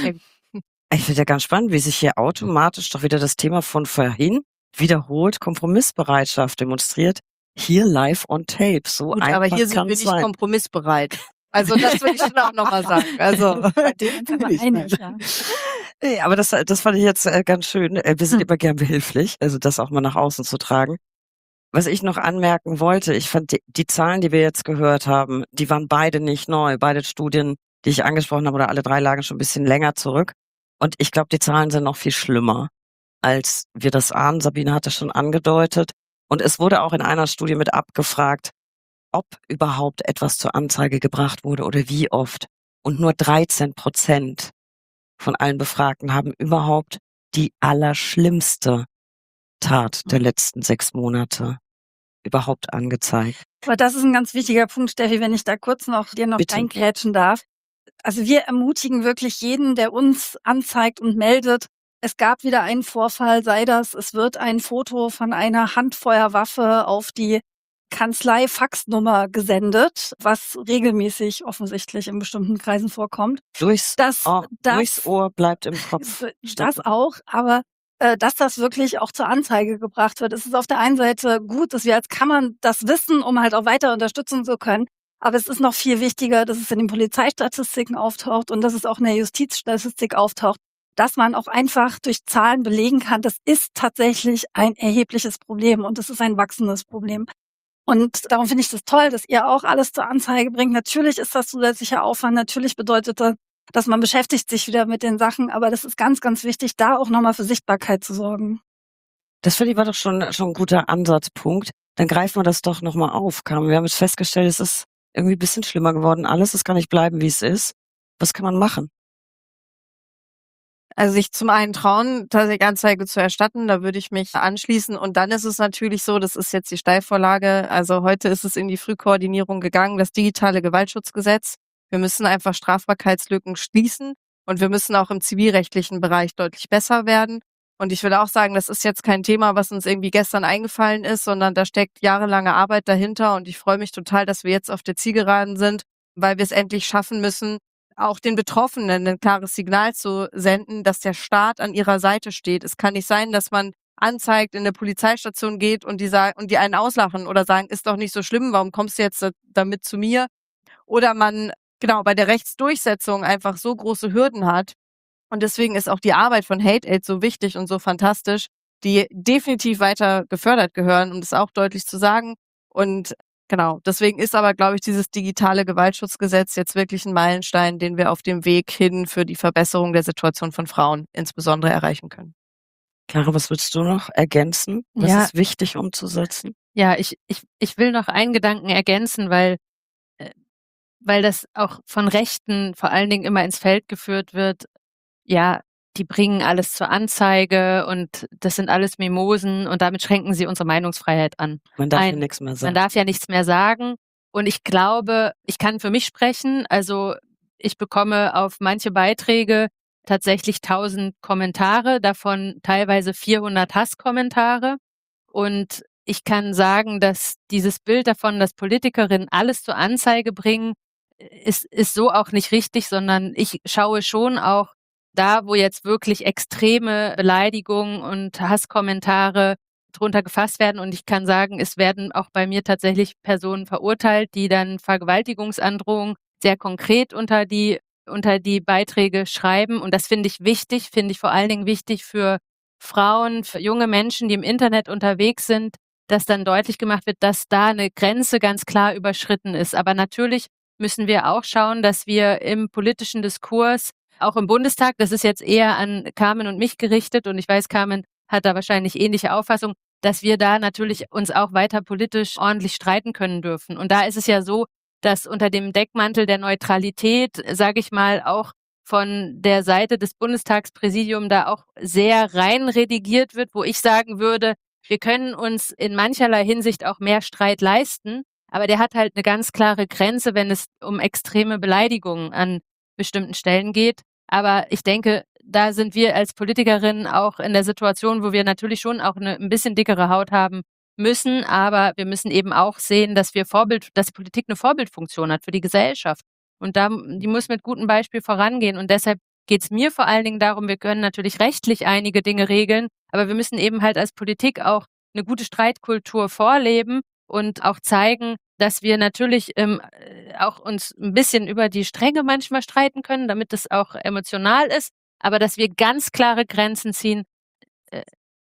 Ich finde ja ganz spannend, wie sich hier automatisch doch wieder das Thema von vorhin wiederholt Kompromissbereitschaft demonstriert. Hier live on tape. So
Gut,
einfach
aber hier sind wir
kann's
nicht
sein.
kompromissbereit. Also das will ich schon auch nochmal sagen. Also
Bei dem bin ich
Einig,
nicht.
ja.
Nee, aber das, das fand ich jetzt äh, ganz schön. Äh, Wir sind
Hm.
immer gern behilflich, also das auch mal nach außen zu tragen. Was ich noch anmerken wollte, ich fand die, die Zahlen, die wir jetzt gehört haben, die waren beide nicht neu. Beide Studien, die ich angesprochen habe, oder alle drei lagen schon ein bisschen länger zurück. Und ich glaube, die Zahlen sind noch viel schlimmer, als wir das ahnen. Sabine hatte schon angedeutet. Und es wurde auch in einer Studie mit abgefragt, ob überhaupt etwas zur Anzeige gebracht wurde oder wie oft. Und nur dreizehn Prozent von allen Befragten haben überhaupt die allerschlimmste Tat der letzten sechs Monate überhaupt angezeigt.
Aber das ist ein ganz wichtiger Punkt, Steffi, wenn ich da kurz noch dir noch
Bitte.
reingrätschen darf. Also wir ermutigen wirklich jeden, der uns anzeigt und meldet, es gab wieder einen Vorfall, sei das, es wird ein Foto von einer Handfeuerwaffe auf die Kanzlei-Faxnummer gesendet, was regelmäßig offensichtlich in bestimmten Kreisen vorkommt.
Durchs,
Das,
Ohr,
das,
durchs Ohr bleibt im Kopf.
das auch, aber äh, dass das wirklich auch zur Anzeige gebracht wird. Es ist auf der einen Seite gut, dass wir als Kammern das wissen, um halt auch weiter unterstützen zu können. Aber es ist noch viel wichtiger, dass es in den Polizeistatistiken auftaucht und dass es auch in der Justizstatistik auftaucht, dass man auch einfach durch Zahlen belegen kann, das ist tatsächlich ein erhebliches Problem und das ist ein wachsendes Problem. Und darum finde ich das toll, dass ihr auch alles zur Anzeige bringt. Natürlich ist das zusätzlicher Aufwand, natürlich bedeutet das, dass man beschäftigt sich wieder mit den Sachen, aber das ist ganz, ganz wichtig, da auch nochmal für Sichtbarkeit zu sorgen.
Das finde ich war doch schon, schon ein guter Ansatzpunkt. Dann greifen wir das doch nochmal auf, Carmen. Wir haben jetzt festgestellt, es ist irgendwie ein bisschen schlimmer geworden. Alles, es kann nicht bleiben, wie es ist. Was kann man machen?
Also sich zum einen trauen, tatsächlich Anzeige zu erstatten, da würde ich mich anschließen. Und dann ist es natürlich so, das ist jetzt die Steilvorlage, also heute ist es in die Frühkoordinierung gegangen, das digitale Gewaltschutzgesetz. Wir müssen einfach Strafbarkeitslücken schließen und wir müssen auch im zivilrechtlichen Bereich deutlich besser werden. Und ich will auch sagen, das ist jetzt kein Thema, was uns irgendwie gestern eingefallen ist, sondern da steckt jahrelange Arbeit dahinter. Und ich freue mich total, dass wir jetzt auf der Zielgeraden sind, weil wir es endlich schaffen müssen, auch den Betroffenen ein klares Signal zu senden, dass der Staat an ihrer Seite steht. Es kann nicht sein, dass man anzeigt, in eine Polizeistation geht und die sagen, und die einen auslachen oder sagen, ist doch nicht so schlimm, warum kommst du jetzt damit zu mir? Oder man genau bei der Rechtsdurchsetzung einfach so große Hürden hat. Und deswegen ist auch die Arbeit von Hate Aid so wichtig und so fantastisch, die definitiv weiter gefördert gehören, um das auch deutlich zu sagen. Und Genau. Deswegen ist aber, glaube ich, dieses digitale Gewaltschutzgesetz jetzt wirklich ein Meilenstein, den wir auf dem Weg hin für die Verbesserung der Situation von Frauen insbesondere erreichen können.
Clara, was willst du noch ergänzen? Was
Ja.
ist wichtig umzusetzen?
Ja, ich, ich, ich will noch einen Gedanken ergänzen, weil, äh, weil das auch von Rechten vor allen Dingen immer ins Feld geführt wird. Ja, die bringen alles zur Anzeige und das sind alles Mimosen und damit schränken sie unsere Meinungsfreiheit an.
Man darf ja
Ein,
nichts mehr
man
sagen.
darf ja nichts mehr sagen. Und ich glaube, ich kann für mich sprechen. Also ich bekomme auf manche Beiträge tatsächlich tausend Kommentare, davon teilweise vierhundert Hasskommentare. Und ich kann sagen, dass dieses Bild davon, dass Politikerinnen alles zur Anzeige bringen, ist, ist so auch nicht richtig, sondern ich schaue schon auch da, wo jetzt wirklich extreme Beleidigungen und Hasskommentare drunter gefasst werden. Und ich kann sagen, es werden auch bei mir tatsächlich Personen verurteilt, die dann Vergewaltigungsandrohungen sehr konkret unter die, unter die Beiträge schreiben. Und das finde ich wichtig, finde ich vor allen Dingen wichtig für Frauen, für junge Menschen, die im Internet unterwegs sind, dass dann deutlich gemacht wird, dass da eine Grenze ganz klar überschritten ist. Aber natürlich müssen wir auch schauen, dass wir im politischen Diskurs, auch im Bundestag, das ist jetzt eher an Carmen und mich gerichtet und ich weiß, Carmen hat da wahrscheinlich ähnliche Auffassung, dass wir da natürlich uns auch weiter politisch ordentlich streiten können dürfen. Und da ist es ja so, dass unter dem Deckmantel der Neutralität, sage ich mal, auch von der Seite des Bundestagspräsidiums da auch sehr rein redigiert wird, wo ich sagen würde, wir können uns in mancherlei Hinsicht auch mehr Streit leisten, aber der hat halt eine ganz klare Grenze, wenn es um extreme Beleidigungen an bestimmten Stellen geht. Aber ich denke, da sind wir als Politikerinnen auch in der Situation, wo wir natürlich schon auch eine ein bisschen dickere Haut haben müssen, aber wir müssen eben auch sehen, dass wir Vorbild, dass die Politik eine Vorbildfunktion hat für die Gesellschaft. Und da, die muss mit gutem Beispiel vorangehen. Und deshalb geht es mir vor allen Dingen darum, wir können natürlich rechtlich einige Dinge regeln, aber wir müssen eben halt als Politik auch eine gute Streitkultur vorleben und auch zeigen, dass wir natürlich ähm, auch uns ein bisschen über die Stränge manchmal streiten können, damit es auch emotional ist, aber dass wir ganz klare Grenzen ziehen. Äh,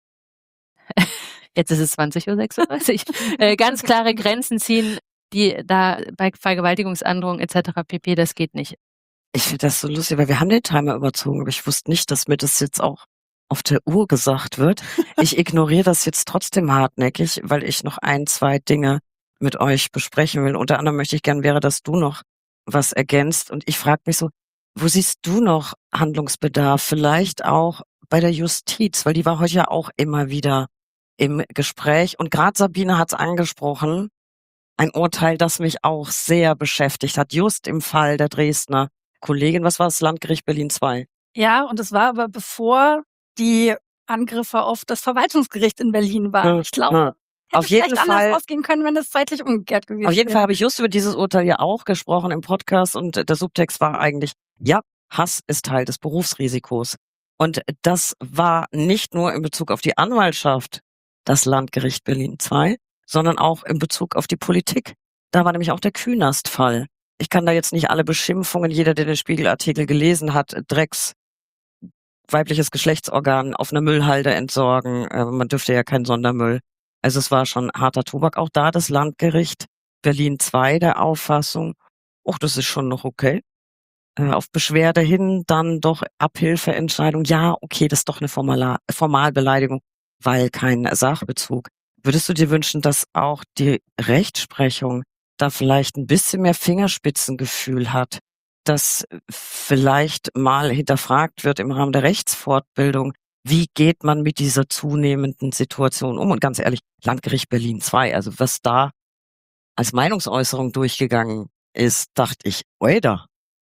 jetzt ist es zwanzig Uhr sechsunddreißig. äh, ganz klare Grenzen ziehen, die da bei Vergewaltigungsandrohungen et cetera pp. Das geht nicht.
Ich finde das so lustig, weil wir haben den Timer überzogen, aber ich wusste nicht, dass mir das jetzt auch auf der Uhr gesagt wird. Ich ignoriere das jetzt trotzdem hartnäckig, weil ich noch ein, zwei Dinge mit euch besprechen will. Unter anderem möchte ich gern, wäre, dass du noch was ergänzt. Und ich frage mich so, wo siehst du noch Handlungsbedarf? Vielleicht auch bei der Justiz, weil die war heute ja auch immer wieder im Gespräch. Und gerade Sabine hat es angesprochen, ein Urteil, das mich auch sehr beschäftigt hat, just im Fall der Dresdner Kollegin. Was war das? Landgericht Berlin zwei.
Ja, und es war aber bevor die Angriffe auf das Verwaltungsgericht in Berlin waren.
Ja,
Ich glaube,
ja.
hätte
Auf jeden
vielleicht
Fall-
anders ausgehen können, wenn es zeitlich umgekehrt gewesen wäre.
Auf jeden Fall habe ich just über dieses Urteil ja auch gesprochen im Podcast und der Subtext war eigentlich, ja, Hass ist Teil des Berufsrisikos. Und das war nicht nur in Bezug auf die Anwaltschaft, das Landgericht Berlin zwei, sondern auch in Bezug auf die Politik. Da war nämlich auch der Künast-Fall. Ich kann da jetzt nicht alle Beschimpfungen, jeder, der den Spiegelartikel gelesen hat, Drecks, weibliches Geschlechtsorgan auf einer Müllhalde entsorgen. Äh, man dürfte ja keinen Sondermüll. Also es war schon harter Tobak. Auch da das Landgericht Berlin zwei der Auffassung, ach, das ist schon noch okay. Äh, auf Beschwerde hin dann doch Abhilfeentscheidung. Ja, okay, das ist doch eine Formala Formalbeleidigung, weil kein Sachbezug. Würdest du dir wünschen, dass auch die Rechtsprechung da vielleicht ein bisschen mehr Fingerspitzengefühl hat, dass vielleicht mal hinterfragt wird im Rahmen der Rechtsfortbildung, wie geht man mit dieser zunehmenden Situation um? Und ganz ehrlich, Landgericht Berlin zwei, also was da als Meinungsäußerung durchgegangen ist, dachte ich, oida.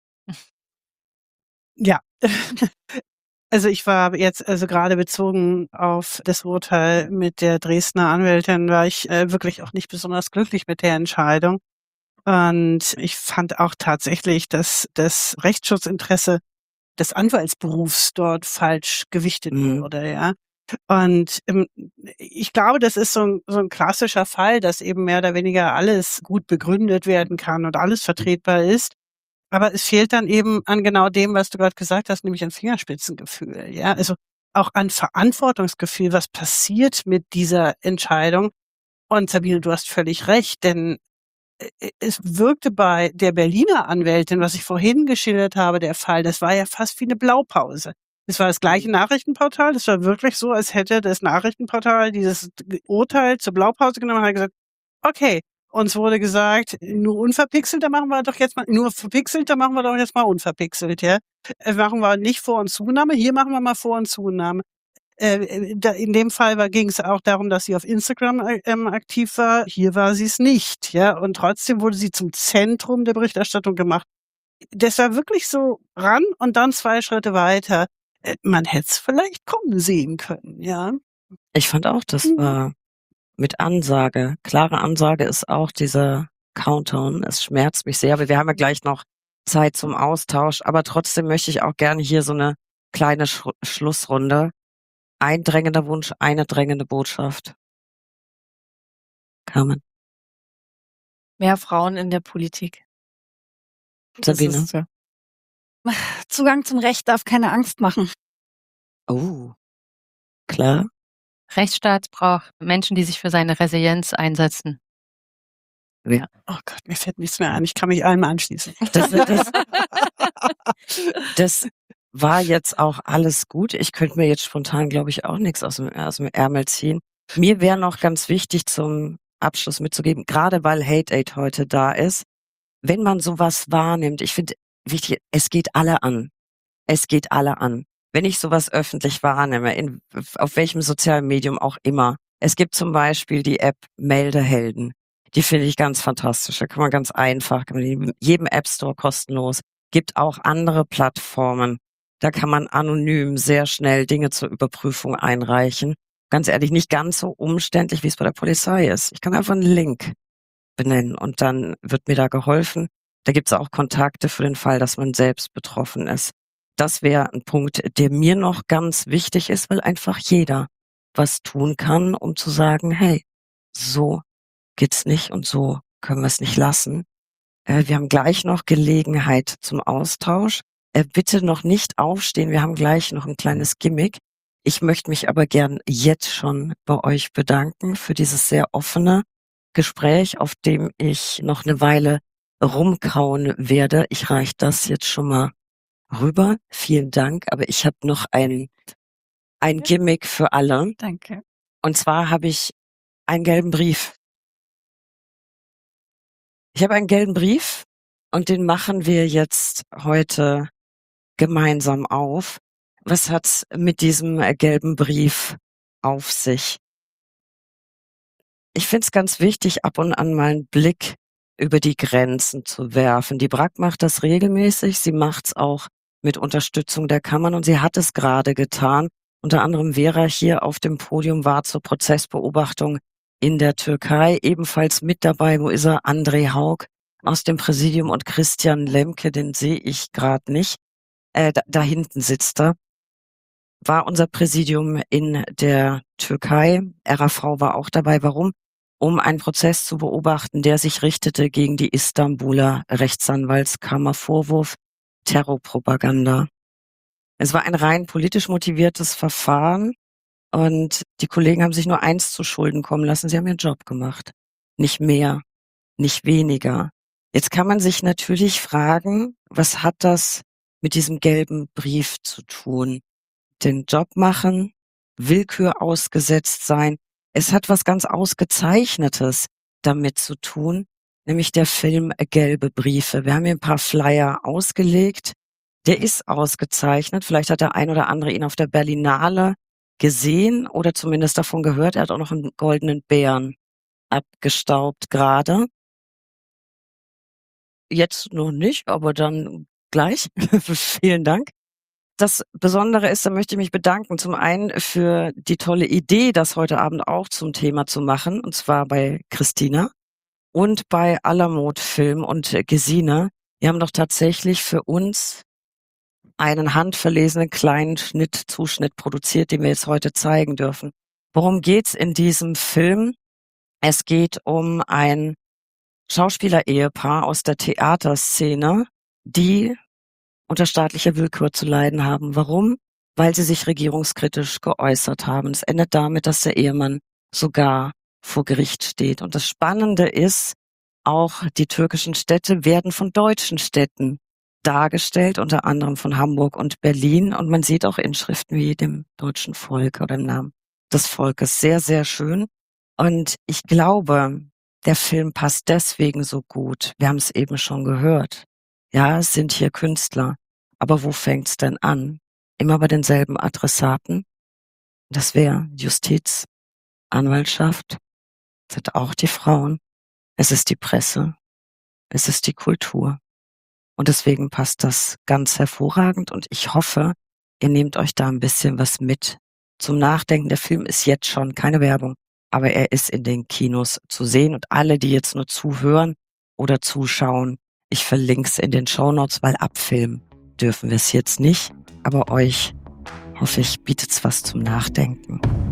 Ja. Also ich war jetzt, also gerade bezogen auf das Urteil mit der Dresdner Anwältin, war ich äh, wirklich auch nicht besonders glücklich mit der Entscheidung. Und ich fand auch tatsächlich, dass das Rechtsschutzinteresse des Anwaltsberufs dort falsch gewichtet
Mhm.
wurde, ja. Und ähm, ich glaube, das ist so ein, so ein klassischer Fall, dass eben mehr oder weniger alles gut begründet werden kann und alles vertretbar ist. Aber es fehlt dann eben an genau dem, was du gerade gesagt hast, nämlich an Fingerspitzengefühl, ja. Also auch an Verantwortungsgefühl, was passiert mit dieser Entscheidung. Und Sabine, du hast völlig recht, denn äh, es wirkte bei der Berliner Anwältin, was ich vorhin geschildert habe, der Fall, das war ja fast wie eine Blaupause. Es war das gleiche Nachrichtenportal. Es war wirklich so, als hätte das Nachrichtenportal dieses Urteil zur Blaupause genommen und hat gesagt, okay, uns wurde gesagt, nur unverpixelt, da machen wir doch jetzt mal, nur verpixelt, da machen wir doch jetzt mal unverpixelt, ja. Äh, machen wir nicht Vor- und Zunahme, hier machen wir mal Vor- und Zunahme. Äh, da, in dem Fall ging es auch darum, dass sie auf Instagram äh, ähm, aktiv war. Hier war sie es nicht, ja. Und trotzdem wurde sie zum Zentrum der Berichterstattung gemacht. Das war wirklich so ran und dann zwei Schritte weiter. Äh, man hätte es vielleicht kommen sehen können, ja.
Ich fand auch, das
Mhm.
war mit Ansage. Klare Ansage ist auch dieser Countdown. Es schmerzt mich sehr, aber wir haben ja gleich noch Zeit zum Austausch. Aber trotzdem möchte ich auch gerne hier so eine kleine Sch Schlussrunde. Ein drängender Wunsch, eine drängende Botschaft. Carmen,
Mehr Frauen in der Politik. Das
Sabine.
ist, ja.
Zugang zum Recht darf keine Angst machen.
Oh, klar.
Rechtsstaat braucht Menschen, die sich für seine Resilienz einsetzen.
Ja.
Oh Gott, mir fällt nichts mehr ein. Ich kann mich allem anschließen.
Das, das, das war jetzt auch alles gut. Ich könnte mir jetzt spontan, glaube ich, auch nichts aus dem, aus dem Ärmel ziehen. Mir wäre noch ganz wichtig zum Abschluss mitzugeben, gerade weil Hate Aid heute da ist, wenn man sowas wahrnimmt, ich finde wichtig, es geht alle an. Es geht alle an. Wenn ich sowas öffentlich wahrnehme, in, auf welchem sozialen Medium auch immer. Es gibt zum Beispiel die App Meldehelden. Die finde ich ganz fantastisch. Da kann man ganz einfach, kann man in jedem App Store kostenlos. Gibt auch andere Plattformen. Da kann man anonym sehr schnell Dinge zur Überprüfung einreichen. Ganz ehrlich, nicht ganz so umständlich, wie es bei der Polizei ist. Ich kann einfach einen Link benennen und dann wird mir da geholfen. Da gibt es auch Kontakte für den Fall, dass man selbst betroffen ist. Das wäre ein Punkt, der mir noch ganz wichtig ist, weil einfach jeder was tun kann, um zu sagen, hey, so geht's nicht und so können wir es nicht lassen. Äh, wir haben gleich noch Gelegenheit zum Austausch. Äh, bitte noch nicht aufstehen, wir haben gleich noch ein kleines Gimmick. Ich möchte mich aber gern jetzt schon bei euch bedanken für dieses sehr offene Gespräch, auf dem ich noch eine Weile rumkauen werde. Ich reiche das jetzt schon mal rüber. Vielen Dank, aber ich habe noch ein, ein Gimmick für alle.
Danke.
Und zwar habe ich einen gelben Brief. Ich habe einen gelben Brief und den machen wir jetzt heute gemeinsam auf. Was hat's mit diesem gelben Brief auf sich? Ich finde es ganz wichtig, ab und an mal einen Blick über die Grenzen zu werfen. Die B R A G macht das regelmäßig. Sie macht's auch mit Unterstützung der Kammern und sie hat es gerade getan. Unter anderem Vera hier auf dem Podium war zur Prozessbeobachtung in der Türkei. Ebenfalls mit dabei, wo ist er? André Haug aus dem Präsidium und Christian Lemke, den sehe ich gerade nicht. Äh, da, da hinten sitzt er. War unser Präsidium in der Türkei. R A V war auch dabei. Warum? Um einen Prozess zu beobachten, der sich richtete gegen die Istanbuler Rechtsanwaltskammer. Vorwurf Terrorpropaganda. Es war ein rein politisch motiviertes Verfahren und die Kollegen haben sich nur eins zu Schulden kommen lassen. Sie haben ihren Job gemacht. Nicht mehr, nicht weniger. Jetzt kann man sich natürlich fragen, was hat das mit diesem gelben Brief zu tun? Den Job machen, Willkür ausgesetzt sein. Es hat was ganz Ausgezeichnetes damit zu tun, nämlich der Film Gelbe Briefe. Wir haben hier ein paar Flyer ausgelegt. Der ist ausgezeichnet. Vielleicht hat der ein oder andere ihn auf der Berlinale gesehen oder zumindest davon gehört. Er hat auch noch einen goldenen Bären abgestaubt gerade. Jetzt noch nicht, aber dann gleich. Vielen Dank. Das Besondere ist, da möchte ich mich bedanken, zum einen für die tolle Idee, das heute Abend auch zum Thema zu machen, und zwar bei Christina und bei Alamut Film und Gesine. Wir haben doch tatsächlich für uns einen handverlesenen kleinen Schnitt, Zuschnitt produziert, den wir jetzt heute zeigen dürfen. Worum geht's in diesem Film? Es geht um ein Schauspieler-Ehepaar aus der Theaterszene, die unter staatlicher Willkür zu leiden haben. Warum? Weil sie sich regierungskritisch geäußert haben. Es endet damit, dass der Ehemann sogar vor Gericht steht. Und das Spannende ist, auch die türkischen Städte werden von deutschen Städten dargestellt, unter anderem von Hamburg und Berlin. Und man sieht auch Inschriften wie dem deutschen Volk oder im Namen des Volkes. Sehr, sehr schön. Und ich glaube, der Film passt deswegen so gut. Wir haben es eben schon gehört. Ja, es sind hier Künstler. Aber wo fängt's denn an? Immer bei denselben Adressaten. Das wäre Justiz, Anwaltschaft, sind auch die Frauen. Es ist die Presse. Es ist die Kultur. Und deswegen passt das ganz hervorragend. Und ich hoffe, ihr nehmt euch da ein bisschen was mit zum Nachdenken. Der Film ist jetzt schon keine Werbung, aber er ist in den Kinos zu sehen. Und alle, die jetzt nur zuhören oder zuschauen, ich verlinke es in den Shownotes, weil abfilmen dürfen wir es jetzt nicht. Aber euch, hoffe ich, bietet es was zum Nachdenken.